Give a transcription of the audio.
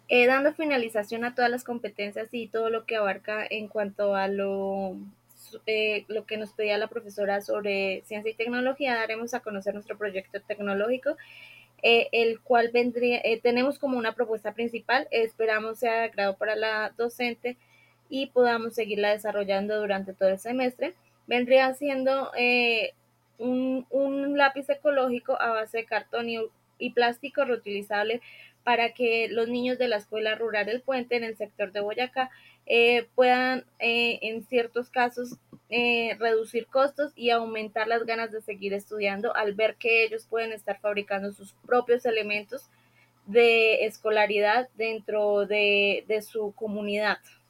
Dando finalización a todas las competencias y todo lo que abarca en cuanto a lo que nos pedía la profesora sobre ciencia y tecnología, daremos a conocer nuestro proyecto tecnológico, el cual tenemos como una propuesta principal, esperamos sea de agrado para la docente y podamos seguirla desarrollando durante todo el semestre. Vendría siendo un lápiz ecológico a base de cartón y plástico reutilizable para que los niños de la Escuela Rural El Puente en el sector de Boyacá puedan en ciertos casos reducir costos y aumentar las ganas de seguir estudiando al ver que ellos pueden estar fabricando sus propios elementos de escolaridad dentro de su comunidad.